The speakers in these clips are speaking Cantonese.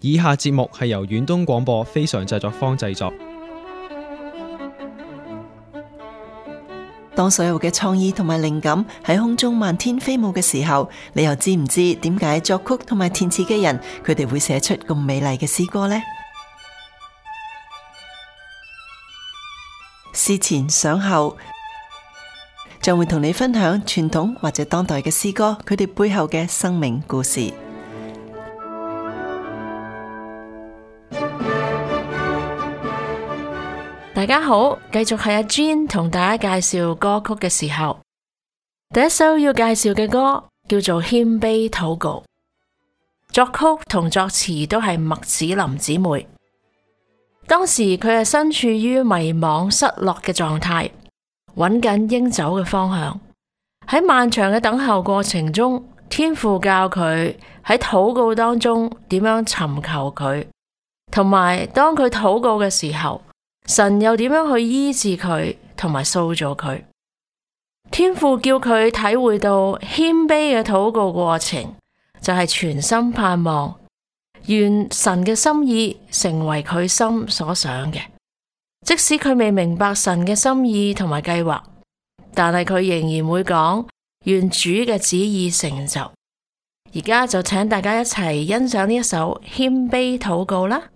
以下節目係由遠東廣播非常製作坊製作。 當所有嘅創意同埋靈感喺空中漫天飛舞嘅時候，你又知唔知點解作曲同埋填詞嘅人佢哋會寫出咁美麗嘅詩歌呢？思前想後，將會同你分享傳統或者當代嘅詩歌，佢哋背後嘅生命故事。 大家好，繼續係阿 Jean 同大家介紹歌曲嘅時候，第一首要介紹嘅歌叫做《謙卑禱告》，作曲同作詞都係麥子琳姊妹。當時佢係身處於迷惘失落嘅狀態，揾緊應走嘅方向。喺漫長嘅等候過程中，天父教佢喺禱告當中點樣尋求佢，同埋當佢禱告嘅時候，神又點樣去醫治佢同埋塑造佢。天父叫佢體會到謙卑嘅禱告過程，就係全心盼望願神嘅心意成為佢心所想嘅。即使佢未明白神嘅心意同埋計劃，但係佢仍然會講願主嘅旨意成就。而家就請大家一齊欣賞呢一首謙卑禱告啦。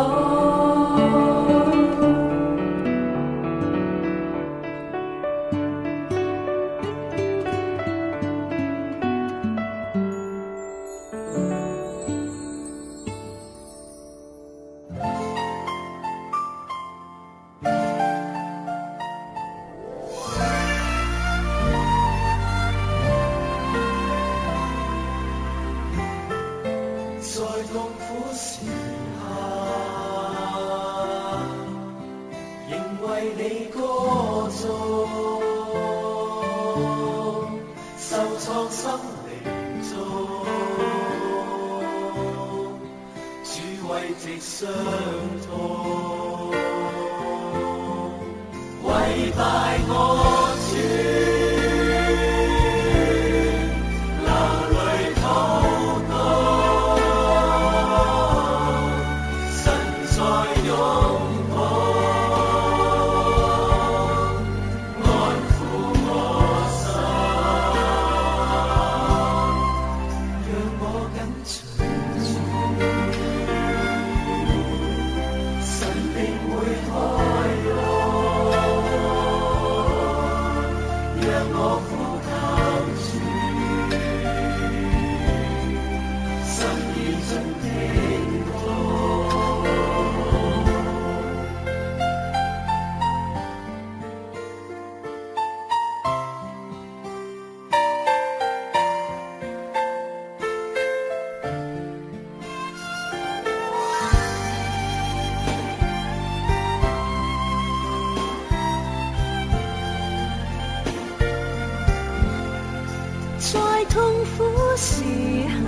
在痛苦時刻，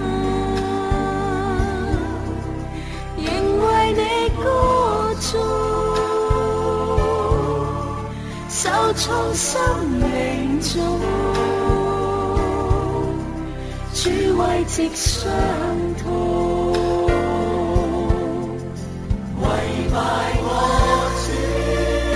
仍為你歌頌，受創生命中，主慰藉傷痛，為拜我主。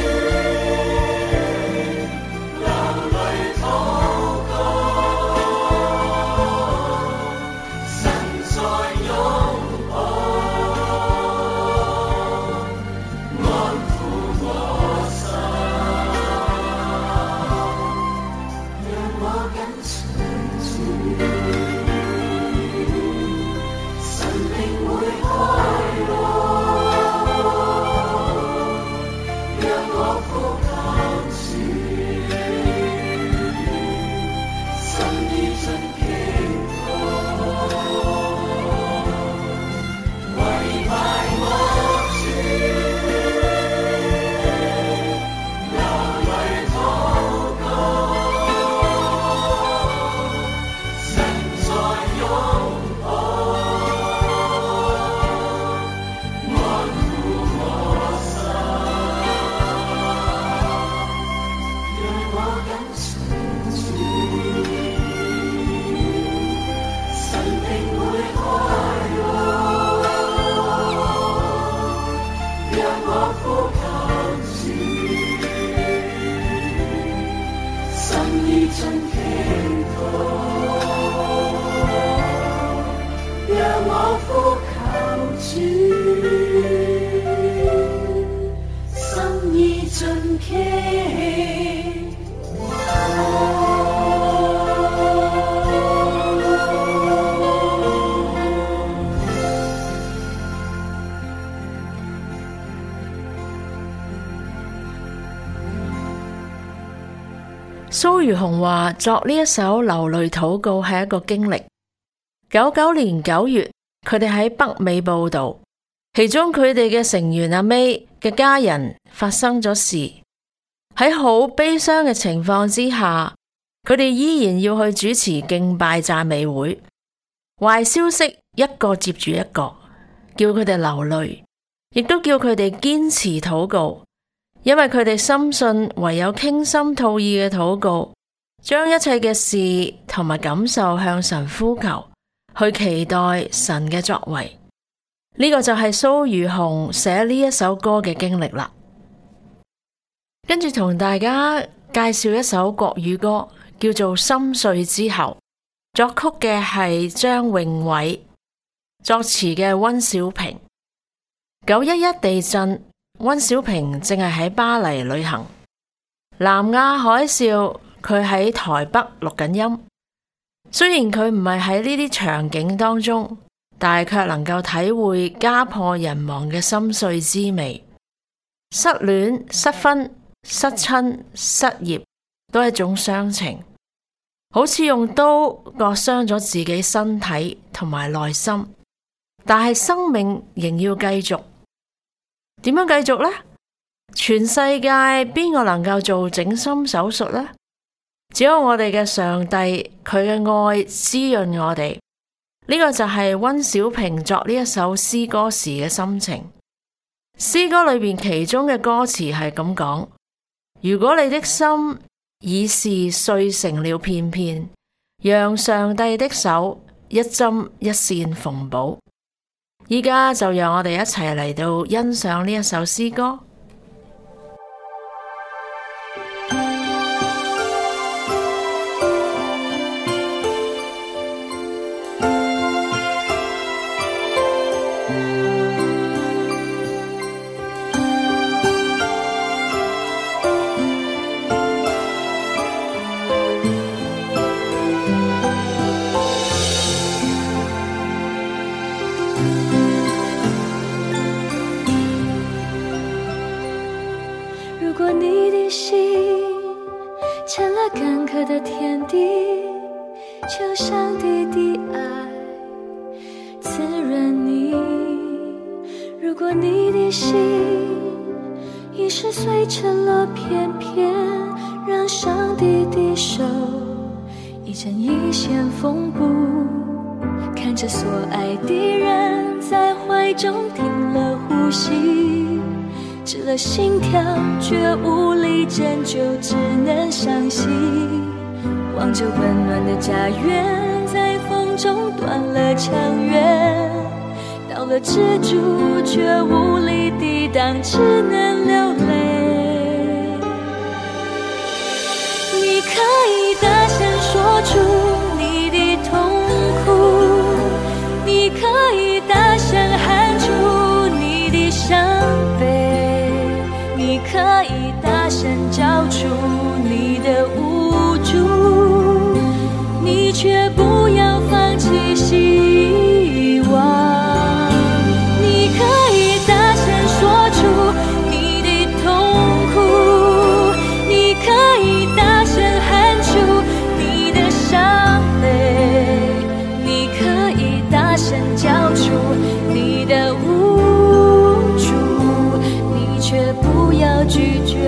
蘇如紅話作呢一首流淚禱告係一個經歷。99年9月，佢哋喺北美報道，其中佢哋嘅成員阿 May 嘅家人發生咗事，喺好悲傷嘅情況之下，佢哋依然要去主持敬拜讚美會。壞消息一個接住一個，叫佢哋流淚，亦都叫佢哋堅持禱告。因為佢哋深信唯有傾心吐意嘅禱告，將一切嘅事同埋感受向神呼求，去期待神嘅作為。呢個就係蘇如紅寫呢一首歌嘅經歷啦。跟住同大家介紹一首國語歌，叫做《心碎之後》，作曲嘅係張詠偉，作詞嘅溫小平。 911地震，溫小平正係喺巴黎旅行。南亞海嘯，佢喺台北錄緊音。雖然佢唔係喺呢啲場景當中，但係卻能夠體會家破人亡嘅心碎滋味。失戀、失婚、失親、失業，都係一種傷情，好似用刀割傷咗自己身體同埋內心，但係生命仍要繼續。點樣繼續呢？全世界邊個能夠做整心手術呢？只有我哋嘅上帝，佢嘅愛滋潤我哋。呢個就係溫小平作呢一首詩歌時嘅心情。詩歌裏邊其中嘅歌詞係咁講：如果你的心已是碎成了片片，讓上帝的手一針一線縫補。依家就讓我哋一齊嚟到欣賞呢一首詩歌。 的天地，求上帝的爱滋润你。如果你的心已是碎成了片片，让上帝的手一针一线缝补，看着所爱的人在怀中停了呼吸，止了心跳，却无力拯救，只能伤心。望着温暖的家园，在风中断了墙垣，到了支柱，却无力抵挡，只能流泪。你可以大声说出你的痛苦，你可以大声喊出你的伤悲，你可以大声叫出你的无助，你却不要放弃希望。你可以大声说出你的痛苦，你可以大声喊出你的伤悲，你可以大声叫出你的无助，你却不要拒绝。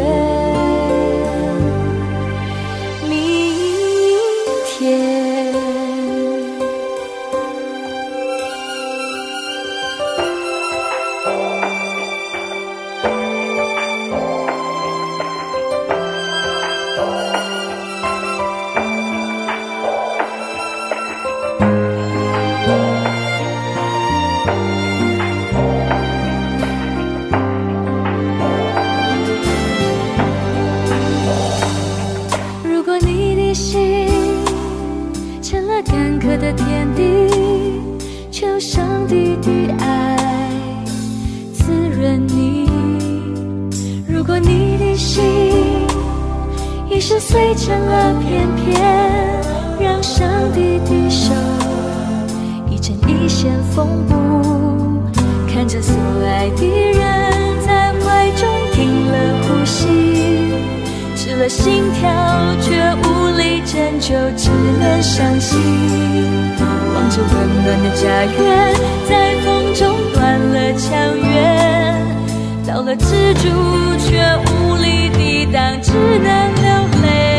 干涸的天地，求上帝的爱滋润你。如果你的心已是碎成了片片，让上帝的手一针一线缝补，看着所爱的人在怀中停了呼吸，止了心跳，却无力拯救，只能伤心。望着温暖的家园，在风中断了墙垣，到了支柱，却无力抵挡，只能流泪。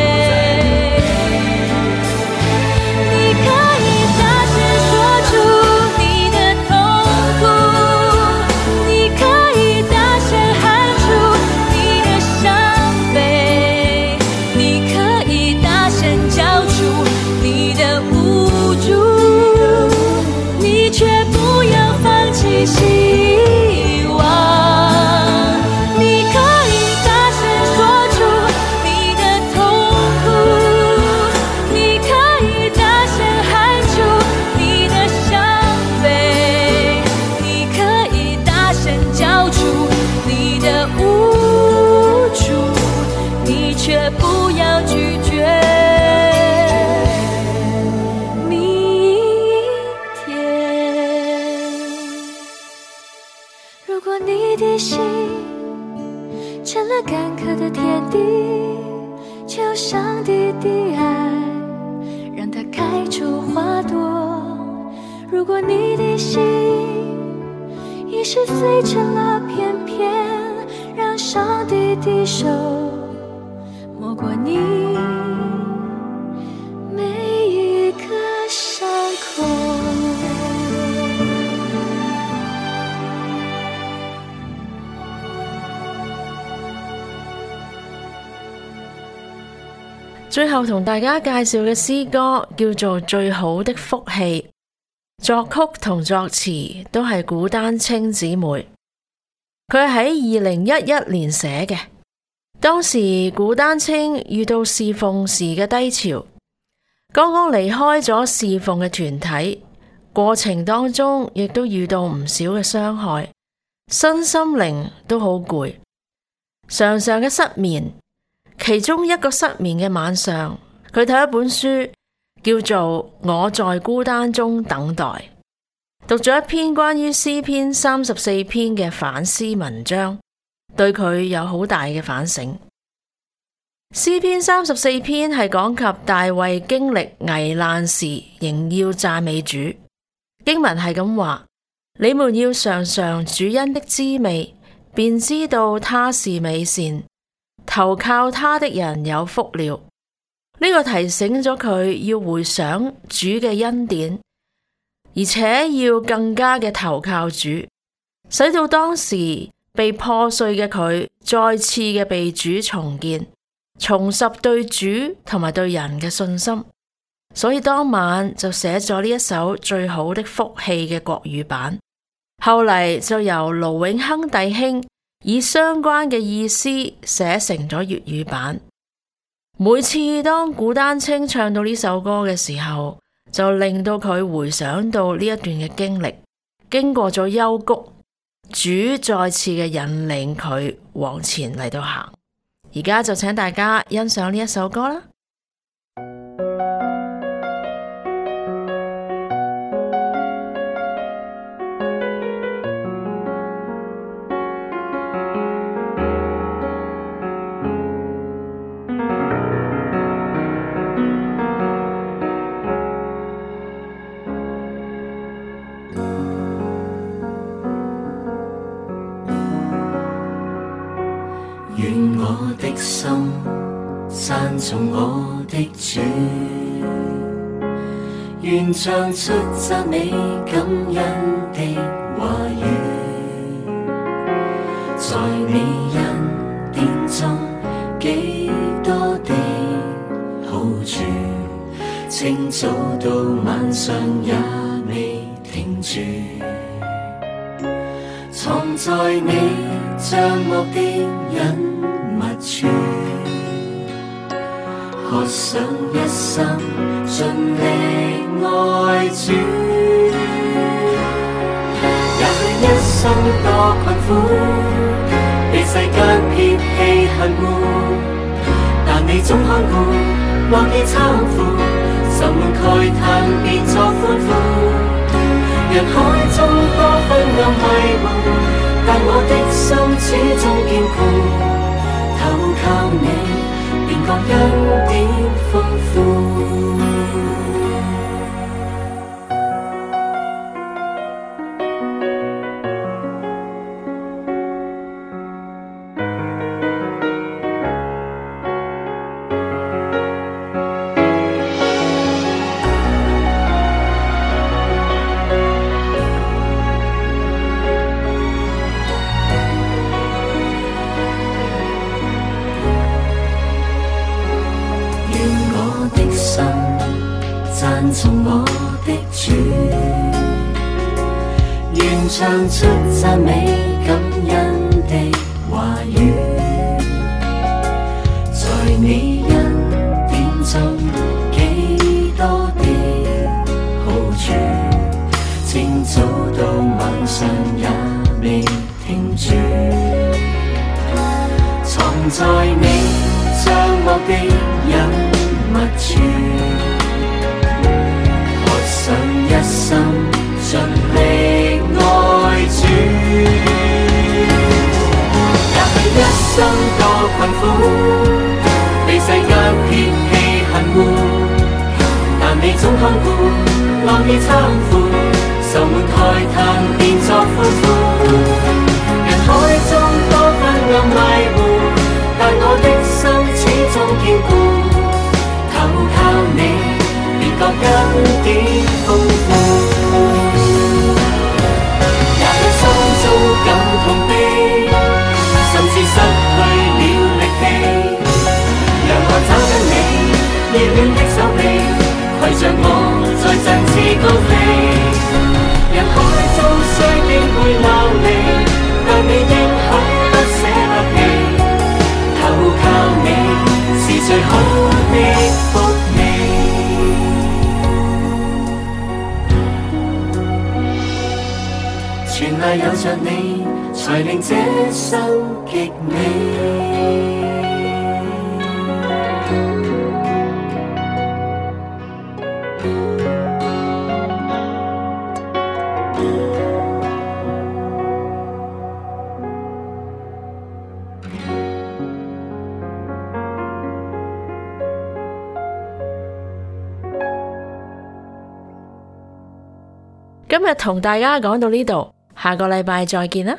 你可以大声说出你的痛苦，你可以大声喊出你的伤悲，你可以大声叫出你的无助，你却不要放弃希望。你可以大声说出你的了干渴的天地，求上帝的爱，让它开出花朵。如果你的心已是碎成了片片，让上帝的手摸过你每一个伤口。 最後同大家介紹嘅詩歌叫做《最好的福氣》，作曲同作詞都係古丹青姊妹。佢係喺2011年寫嘅，當時古丹青遇到侍奉時嘅低潮，剛剛離開咗侍奉嘅團體，過程當中亦都遇到唔少嘅傷害，身心靈都好攰，常常嘅失眠。其中一個失眠嘅晚上，佢睇一本書叫做《我在孤單中等待》，讀咗一篇關於詩篇34篇嘅反思文章，對佢有好大嘅反省。詩篇34篇係講及大衛經歷危難時仍要讚美主。經文係咁話：你們要嘗嘗主恩的滋味，便知道他是美善。投靠他的人有福了。呢個提醒咗佢要回想主嘅恩典，而且要更加嘅投靠主，使到當時被破碎嘅佢再次嘅被主重建，重拾對主同埋對人嘅信心。所以當晚就寫咗呢一首最好的福氣嘅國語版，後嚟就由盧永亨弟兄以相關嘅意思寫成咗粵語版。每次當古丹青唱到呢首歌嘅時候，就令到佢回想到呢一段嘅經歷，經過咗幽谷，主再次嘅引領佢往前嚟到行。而家就請大家欣賞呢一首歌啦。 願我的心讚頌我的主，願唱出讚美感恩的話語，在你恩典中幾多的好處，清早到晚上也未停住，藏在你帳幕的隱密處，渴想一生盡力愛主，也許一生多困苦，被世間撇棄恨惡，但你總看顧，或你攙扶，愁悶慨嘆變作歡呼。人海中多昏暗迷霧，但我的心始終堅固，投靠你，便覺恩典豐富。讚頌我的主，願唱出讚美感恩的話語，在你恩典中幾多的好處，清早到晚上也未停住，藏在你帳幕的隱密處，一生盡力愛主，也許一生多意攙扶，愁滿慨嘆變作歡呼。人海中多昏暗迷糊，但我的心始終堅固。投靠你，便覺恩典豐富。也許心中感痛悲，甚至失去了力氣，讓我找緊你熱戀的手臂，攜着我再振翅高飛。人海中雖經會流離，但你應許不捨不棄。投靠你是最好的福氣。全賴有着你，才令這生極美。 今日同大家講到呢度，下個禮拜再見啦。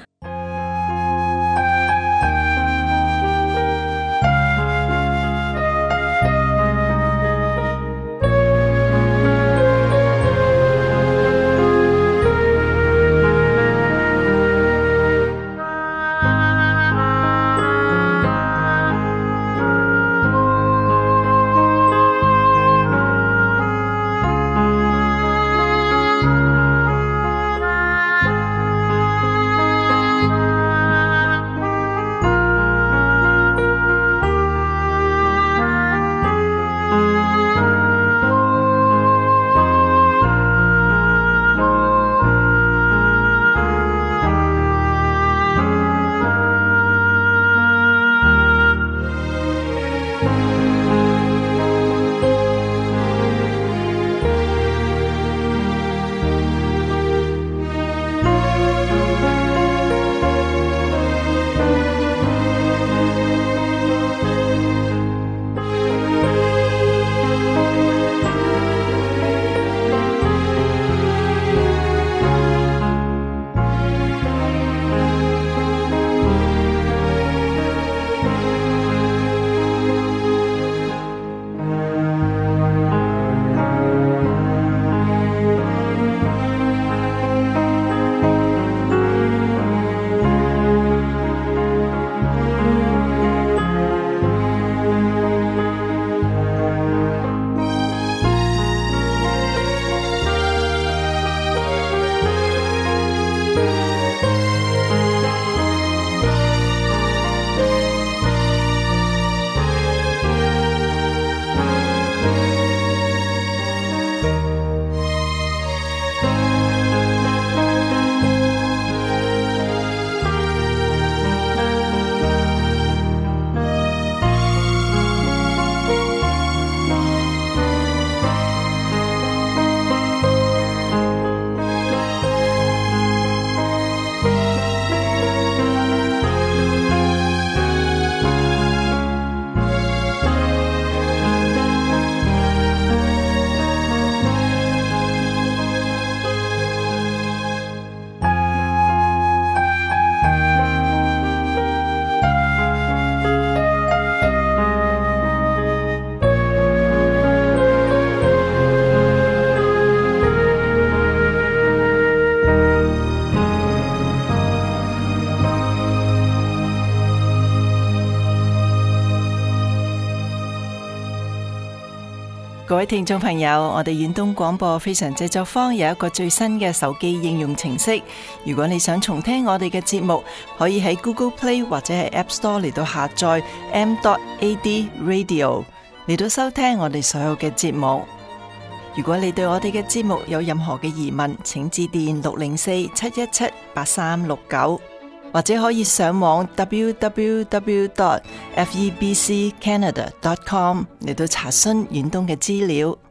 各位聽眾朋友，我哋遠東廣播非常製作坊有一個最新嘅手機應用程式，如果你想重聽我哋嘅節目，可以喺 Google Play 或者係 App Store 嚟到下載 m.ad radio 嚟到收聽我哋所有嘅節目。如果你對我哋嘅節目有任何嘅疑問，請致電604-717-8369，或者可以上網 www.febccanada.com 嚟到查詢遠東嘅資料。